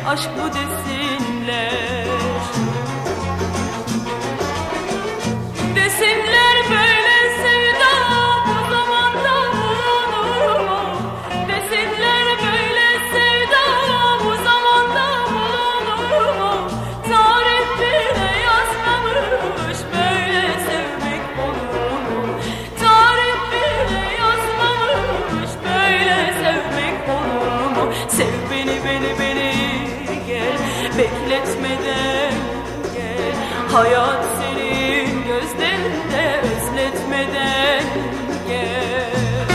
aşk bu desinler. Desinler böyle sevda bu zamanda bulunur mu? Desinler böyle sevda bu zamanda bulunur mu? Tarih bile yazmamış böyle sevmek olur mu? Tarih bile yazmamış böyle sevmek olur mu? Sev beni gel, bekletmeden gel. Hayat senin gözlerinde, özletmeden gel.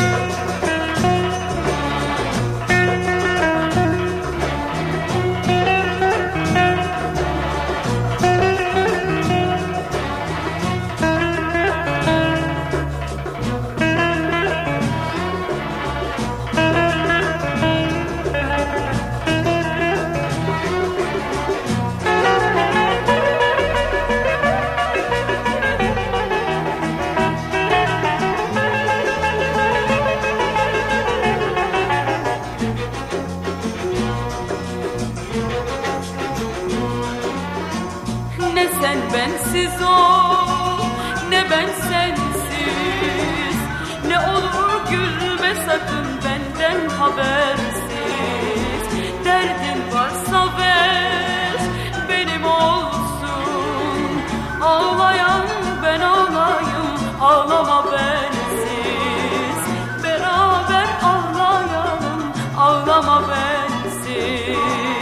Ne sen bensiz ol, ne ben sensiz. Ne olur gülme sakın benden habersiz. Derdin varsa ver, benim olsun. Ağlayan ben ağlayayım, ağlama bensiz. Beraber ağlayalım, ağlama bensiz.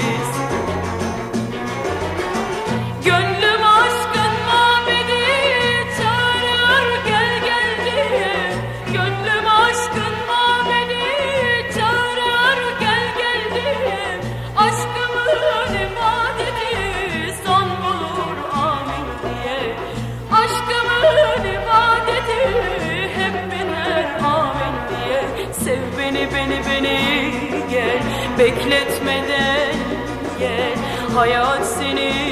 Gönlüm aşkın mabedi çağırır gel gel diye. Gönlüm aşkın mabedi çağırır gel gel diye. Aşkımın ibadeti son bulur amin diye. Aşkımın ibadeti hep biner amin diye. Sev beni gel, bekletmeden gel. Hayat senin